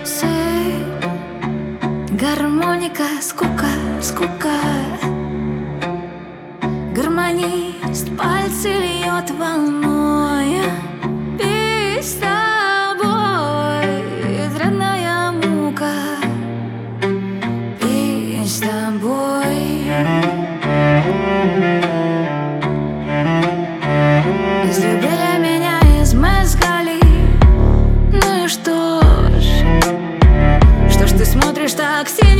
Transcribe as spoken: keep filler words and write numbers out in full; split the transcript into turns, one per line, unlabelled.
сыпь, гармоника, скука, скука. Гармонист пальцы льет волной. Пить с тобой изрядная мука. Пить с тобой. Излюбили меня из мезгали. Ну и что ж, что ж ты смотришь так сине?